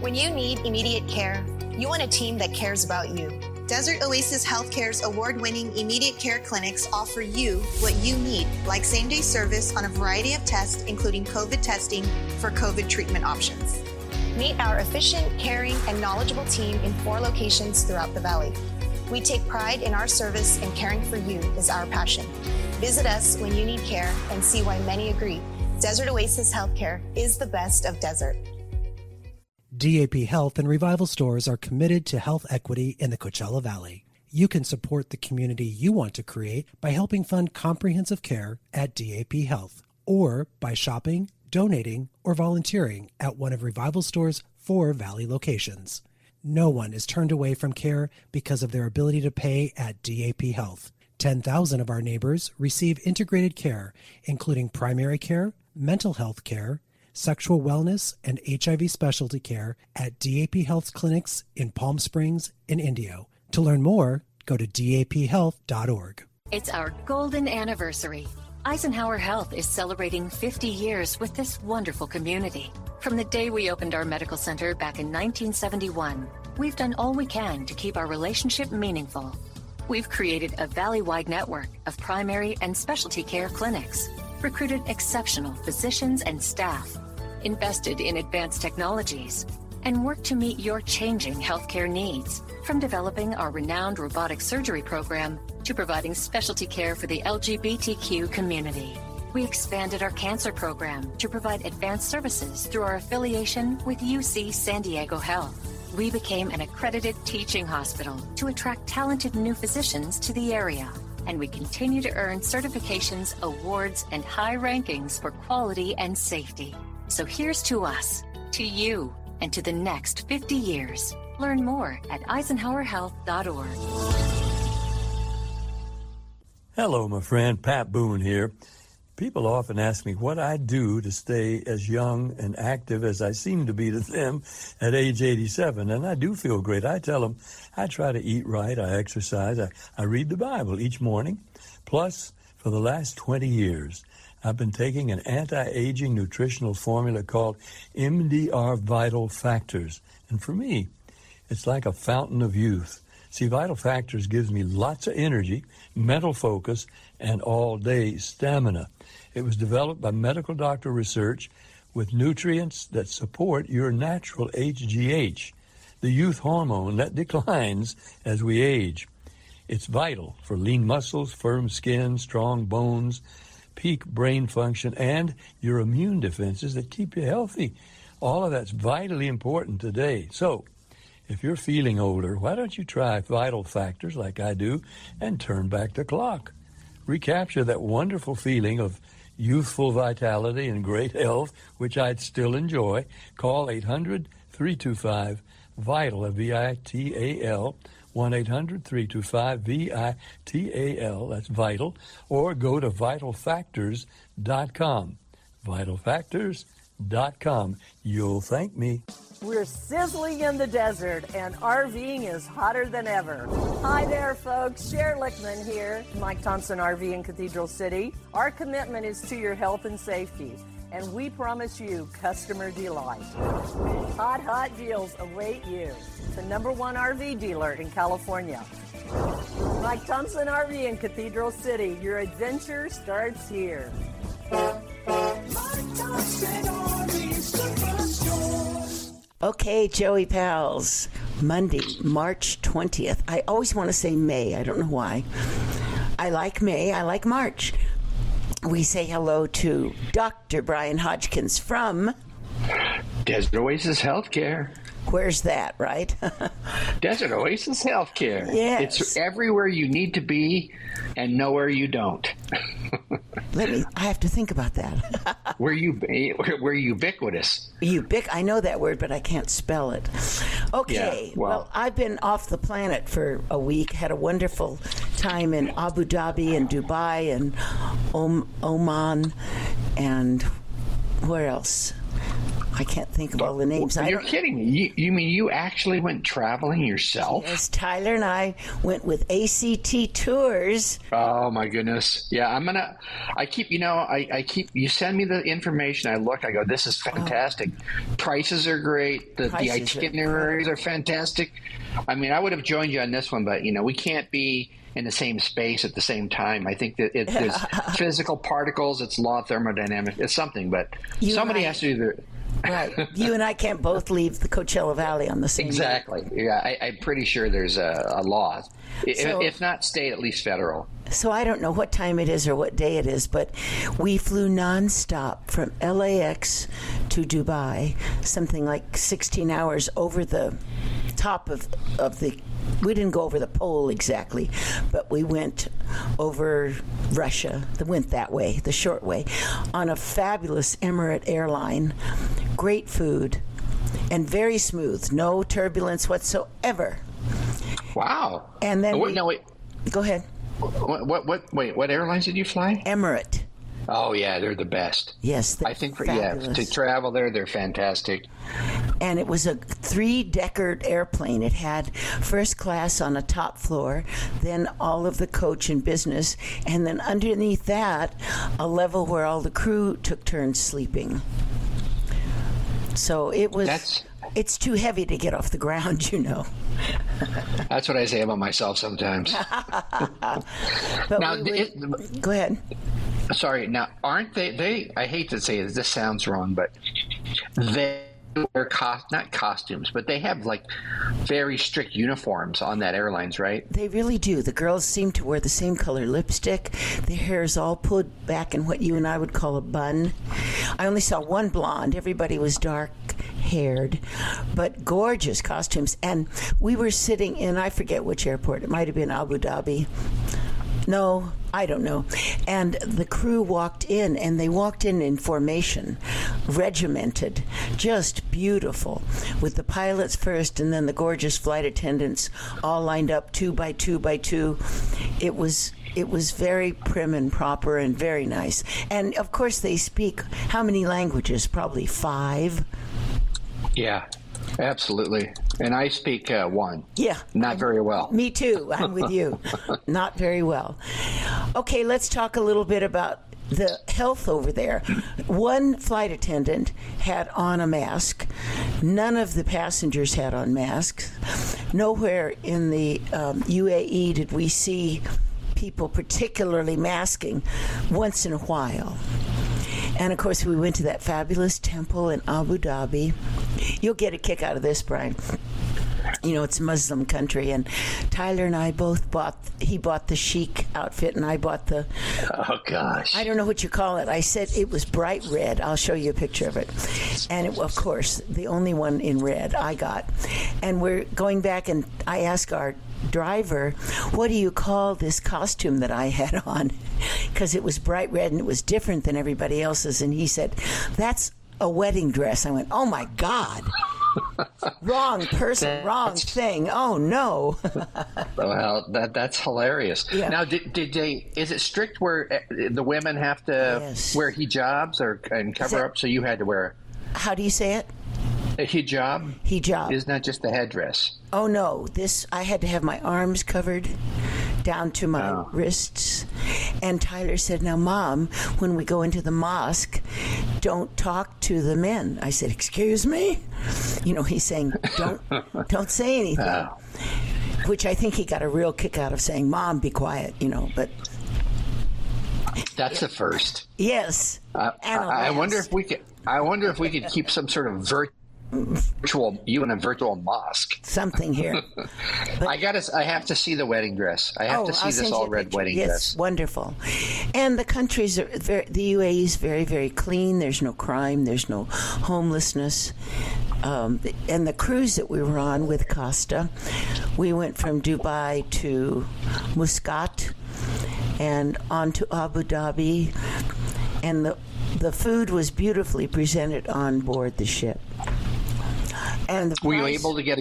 When you need immediate care, you want a team that cares about you. Desert Oasis Healthcare's award-winning immediate care clinics offer you what you need, like same-day service on a variety of tests, including COVID testing for COVID treatment options. Meet our efficient, caring, and knowledgeable team in 4 locations throughout the Valley. We take pride in our service, and caring for you is our passion. Visit us when you need care and see why many agree Desert Oasis Healthcare is the best of desert. DAP Health and Revival Stores are committed to health equity in the Coachella Valley. You can support the community you want to create by helping fund comprehensive care at DAP Health, or by shopping, donating, or volunteering at one of Revival Store's 4 Valley locations. No one is turned away from care because of their ability to pay at DAP Health. 10,000 of our neighbors receive integrated care, including primary care, mental health care, sexual wellness, and HIV specialty care at DAP Health's clinics in Palm Springs and Indio. To learn more, go to daphealth.org. It's our golden anniversary. Eisenhower Health is celebrating 50 years with this wonderful community. From the day we opened our medical center back in 1971, we've done all we can to keep our relationship meaningful. We've created a valley-wide network of primary and specialty care clinics, recruited exceptional physicians and staff, invested in advanced technologies, and worked to meet your changing healthcare needs, from developing our renowned robotic surgery program to providing specialty care for the LGBTQ community. We expanded our cancer program to provide advanced services through our affiliation with UC San Diego Health. We became an accredited teaching hospital to attract talented new physicians to the area. And we continue to earn certifications, awards, and high rankings for quality and safety. So here's to us, to you, and to the next 50 years. Learn more at eisenhowerhealth.org. Hello, my friend. Pat Boone here. People often ask me what I do to stay as young and active as I seem to be to them at age 87, and I do feel great. I tell them I try to eat right, I exercise, I read the Bible each morning. Plus, for the last 20 years, I've been taking an anti-aging nutritional formula called MDR Vital Factors. And for me, it's like a fountain of youth. See, Vital Factors gives me lots of energy, mental focus, and all-day stamina. It was developed by medical doctor research with nutrients that support your natural HGH, the youth hormone that declines as we age. It's vital for lean muscles, firm skin, strong bones, peak brain function, and your immune defenses that keep you healthy. All of that's vitally important today. So, if you're feeling older, why don't you try Vital Factors like I do and turn back the clock? Recapture that wonderful feeling of youthful vitality and great health, which I'd still enjoy. Call 800-325-VITAL, V-I-T-A-L, 1-800-325-VITAL, that's vital, or go to vitalfactors.com. Vitalfactors.com. You'll thank me. We're sizzling in the desert, and RVing is hotter than ever. Hi there, folks. Cher Lichtman here, Mike Thompson RV in Cathedral City. Our commitment is to your health and safety, and we promise you customer delight. Hot deals await you. The #1 RV dealer in California. Mike Thompson RV in Cathedral City. Your adventure starts here. Mike Thompson RV Superstore. Okay, Joey Pals, Monday, March 20th. I always want to say May. I don't know why. I like May. I like March. We say hello to Dr. Brian Hodgkins from Desert Oasis Healthcare. Where's that, right? Desert Oasis Healthcare. Yes. It's everywhere you need to be and nowhere you don't. I have to think about that. We're ubiquitous. I know that word, but I can't spell it. Okay. Yeah, well, I've been off the planet for a week. Had a wonderful time in Abu Dhabi and Dubai and Oman and where else? I can't think of all the names. You're kidding me. You mean you actually went traveling yourself? Yes, Tyler and I went with ACT Tours. Oh my goodness. Yeah, I keep you send me the information, I look, I go, this is fantastic. Prices are great. The itineraries are fantastic. I mean, I would have joined you on this one, but we can't be in the same space at the same time. I think that there's physical particles, it's law of thermodynamics, it's something, but somebody has to do the... Right. You and I can't both leave the Coachella Valley on the same Exactly. Day. Yeah, I'm pretty sure there's a law. If not state, at least federal. So I don't know what time it is or what day it is, but we flew nonstop from LAX to Dubai, something like 16 hours over the top of the... We didn't go over the pole exactly, but we went over Russia, went that way, the short way, on a fabulous Emirates airline. Great food and very smooth, no turbulence whatsoever. Wow. And then wait. Go ahead. What airlines did you fly? Emirates. Oh yeah, they're the best. Yes, I think to travel there, they're fantastic. And it was a 3-decker airplane. It had first class on a top floor, then all of the coach and business, and then underneath that, a level where all the crew took turns sleeping. So it was. It's too heavy to get off the ground, That's what I say about myself sometimes. Now, go ahead. Sorry. Now, aren't they? I hate to say this sounds wrong, but they wear not costumes, but they have like very strict uniforms on that airlines, right? They really do. The girls seem to wear the same color lipstick. Their hair is all pulled back in what you and I would call a bun. I only saw one blonde. Everybody was dark haired, but gorgeous costumes. And we were sitting in, I forget which airport. It might have been Abu Dhabi. No, I don't know. And the crew walked in, and they walked in formation, regimented, just beautiful, with the pilots first and then the gorgeous flight attendants all lined up 2 by 2 by 2. It was very prim and proper and very nice. And, of course, they speak how many languages? Probably 5. Yeah, absolutely. And I speak 1. Yeah. Not very well. Me too. I'm with you. Not very well. Okay, let's talk a little bit about the health over there. One flight attendant had on a mask. None of the passengers had on masks. Nowhere in the UAE did we see people particularly masking once in a while. And, of course, we went to that fabulous temple in Abu Dhabi. You'll get a kick out of this, Brian. It's a Muslim country, and Tyler and I both he bought the chic outfit, and I bought the... Oh, gosh. I don't know what you call it. I said it was bright red. I'll show you a picture of it. And, of course, the only one in red I got. And we're going back, and I asked our driver, what do you call this costume that I had on? Because it was bright red, and it was different than everybody else's. And he said, that's a wedding dress. I went, oh, my God. Wrong person, wrong thing. Oh, no. Well, that's hilarious. Yeah. Now, did they? Is it strict where the women have to wear hijabs and cover up? So you had to wear. How do you say it? A hijab. Hijab. Is not just the headdress. Oh no! I had to have my arms covered down to my wrists. And Tyler said, "Now, Mom, when we go into the mosque, don't talk to the men." I said, "Excuse me?" He's saying, "Don't say anything," which I think he got a real kick out of saying, "Mom, be quiet," But that's the first. Yes. I wonder if we could keep some sort of you in a virtual mosque. Something here. But, I have to see the wedding dress. I have to see this all red wedding dress. Yes, wonderful. And the countries the UAE is very, very clean. There's no crime. There's no homelessness. And the cruise that we were on with Costa, we went from Dubai to Muscat and on to Abu Dhabi, and the food was beautifully presented on board the ship. And were you able to get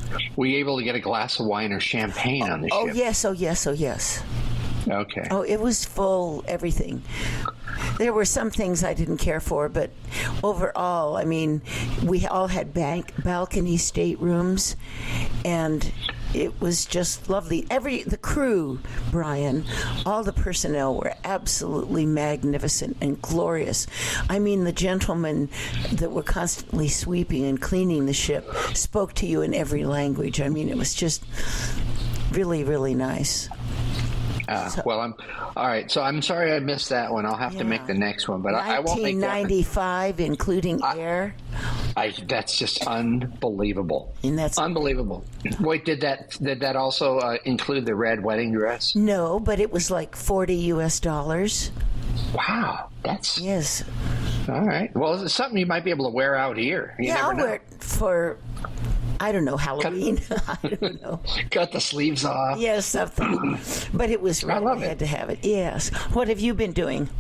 a glass of wine or champagne on the ship? Oh yes. Okay. Oh, it was full everything. There were some things I didn't care for, but overall, I mean, we all had balcony staterooms, and it was just lovely. The crew, Brian, all the personnel were absolutely magnificent and glorious. I mean, the gentlemen that were constantly sweeping and cleaning the ship spoke to you in every language. I mean, it was just really, really nice. Well, I'm all right. So I'm sorry I missed that one. I'll have to make the next one, but I won't make that. 1995, including air. That's just unbelievable. And that's unbelievable. Wait, did that also include the red wedding dress? No, but it was like $40. Wow, that's yes. All right. Well, it's something you might be able to wear out here. I'll wear it for, I don't know, Halloween. I don't know. Cut the sleeves off. Yes, something. But it was right. I had to have it. Yes. What have you been doing?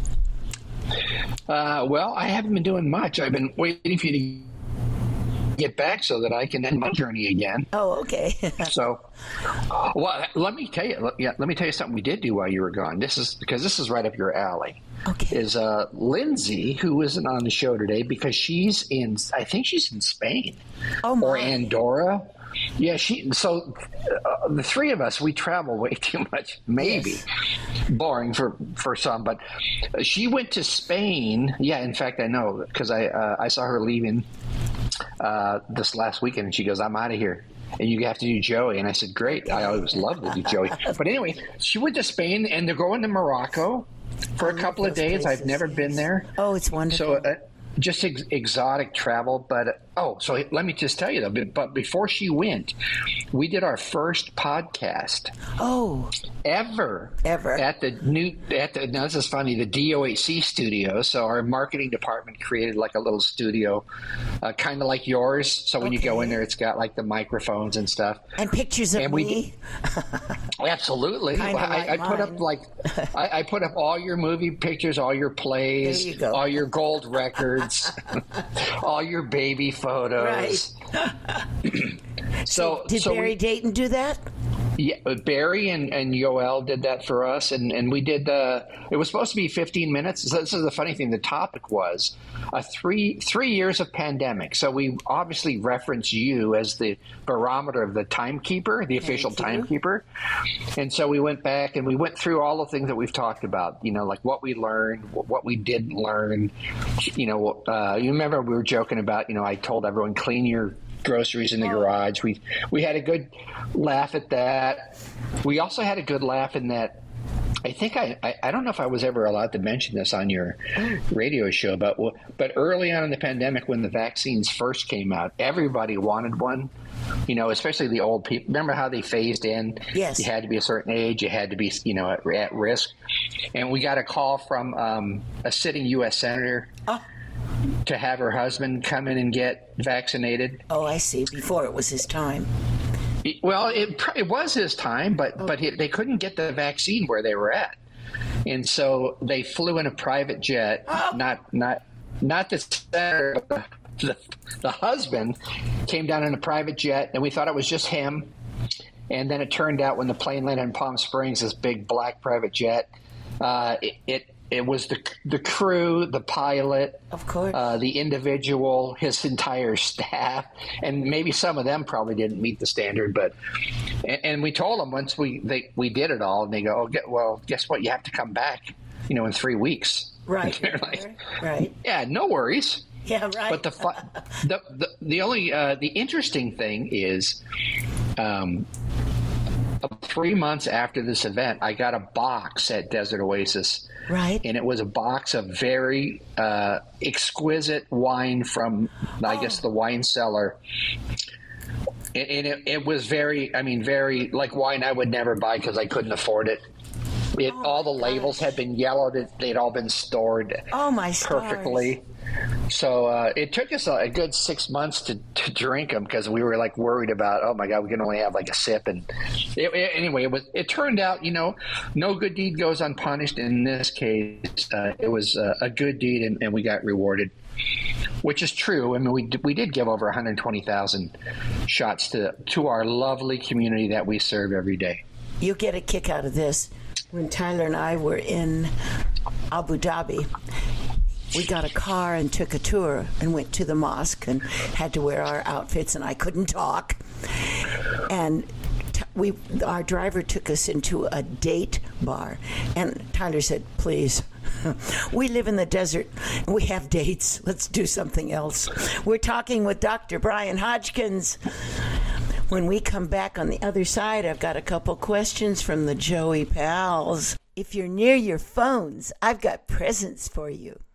Well, I haven't been doing much. I've been waiting for you to get back so that I can end my journey again. Oh, okay. So, well, let me tell you. Let me tell you something we did do while you were gone. This is right up your alley. Okay. Is Lindsay, who isn't on the show today because she's in? I think she's in Spain. Oh, my. Or Andorra. Yeah, so the three of us, we travel way too much. Maybe boring for some, but she went to Spain. Yeah, in fact, I know because I saw her leaving this last weekend, and she goes, "I'm out of here, and you have to do Joey." And I said, "Great, I always love to do Joey." But anyway, she went to Spain, and they're going to Morocco for a couple of days. I've never been there. Oh, it's wonderful. So. Just exotic travel, but so let me just tell you though. But before she went, we did our first podcast. Oh, ever at now this is funny, the DOHC studio. So our marketing department created like a little studio, kind of like yours. So when you go in there, it's got like the microphones and stuff and pictures of me. Absolutely, I put up I put up all your movie pictures, all your plays, all your gold records. All your baby photos. Right. So did Barry Dayton do that? Yeah, Barry and Yoel did that for us, and we did. It was supposed to be 15 minutes. So this is the funny thing. The topic was three years of pandemic. So we obviously reference you as the barometer of the timekeeper, the official timekeeper. And so we went back and we went through all the things that we've talked about. You know, like what we learned, what we didn't learn. You know, you remember we were joking about. You know, I told everyone clean your groceries in the garage. We had a good laugh at that. We also had a good laugh in that I think I don't know if I was ever allowed to mention this on your radio show, but early on in the pandemic when the vaccines first came out, everybody wanted one. You know, especially the old people. Remember how they phased in? Yes. You had to be a certain age. You had to be, you know, at risk. And we got a call from a sitting U.S. senator to have her husband come in and get vaccinated. Oh, I see. Before it was his time. Well, it was his time, but they couldn't get the vaccine where they were at, and so they flew in a private jet. Not the senator, but the husband came down in a private jet, and we thought it was just him. And then it turned out when the plane landed in Palm Springs, this big black private jet, it was the crew, the pilot, of course, the individual, his entire staff, and maybe some of them probably didn't meet the standard. But and we told them once we did it all, and they go, well, guess what? You have to come back, you know, in 3 weeks. Right. Like, right. Yeah, no worries. Yeah, right. But the only the interesting thing is. 3 months after this event, I got a box at Desert Oasis. Right. And it was a box of very exquisite wine from, I guess, the wine cellar. And it was very like wine I would never buy because I couldn't afford it. All the labels had been yellowed. They'd all been stored perfectly. Stars. So it took us a good 6 months to drink them because we were like worried about, oh my God, we can only have like a sip. And anyway, it turned out, you know, no good deed goes unpunished. In this case, it was a good deed, and we got rewarded, which is true. I mean, we did give over 120,000 shots to our lovely community that we serve every day. You get a kick out of this. When Tyler and I were in Abu Dhabi, we got a car and took a tour and went to the mosque and had to wear our outfits, and I couldn't talk. And our driver took us into a date bar, and Tyler said, please, we live in the desert. We have dates. Let's do something else. We're talking with Dr. Brian Hodgkins. When we come back on the other side, I've got a couple questions from the Joey Pals. If you're near your phones, I've got presents for you.